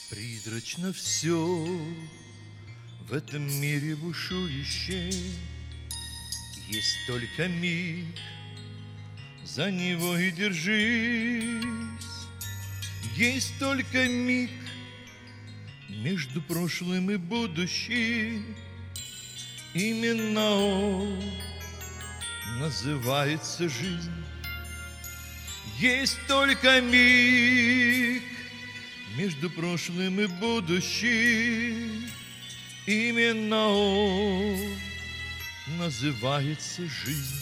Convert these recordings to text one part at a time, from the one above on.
Призрачно все в этом мире бушующем, есть только миг, за него и держись. Есть только миг между прошлым и будущим, именно он называется жизнь. Есть только миг между прошлым и будущим, именно он называется жизнь.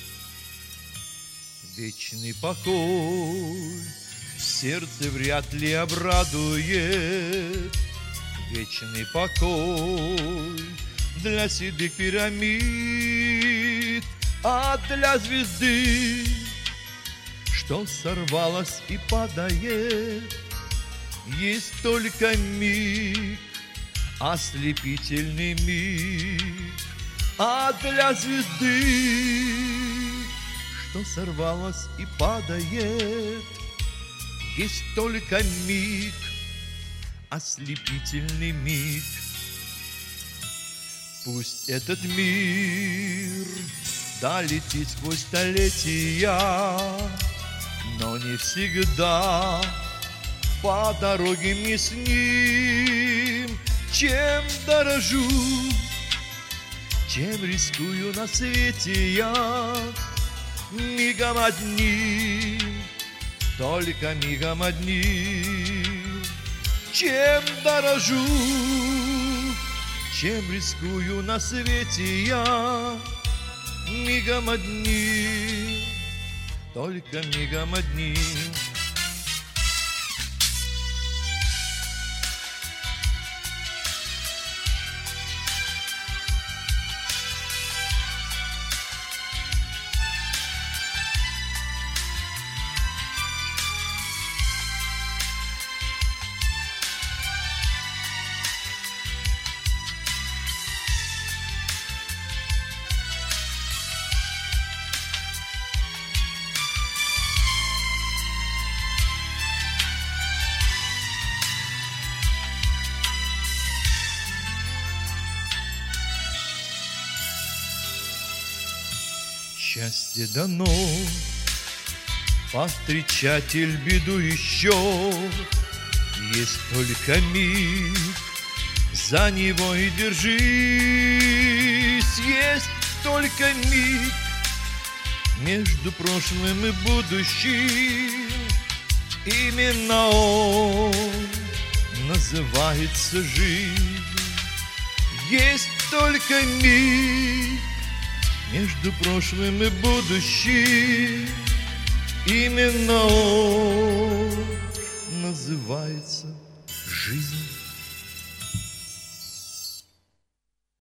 Вечный покой сердце вряд ли обрадует, вечный покой для седых пирамид, а для звезды, что сорвалась и падает, есть только миг, ослепительный миг, а для звезды, что сорвалась и падает, есть только миг, ослепительный миг. Пусть этот мир долетит сквозь столетия, но не всегда по дороге мне с ним. Чем дорожу, чем рискую на свете я, мигом одним, только мигом одним. Чем дорожу, чем рискую на свете я, мигом одним, только мигом одним. Счастье дано повстречать беду еще, есть только миг, за него и держись. Есть только миг между прошлым и будущим, именно он называется жизнь. Есть только миг между прошлым и будущим, именно он называется жизнь.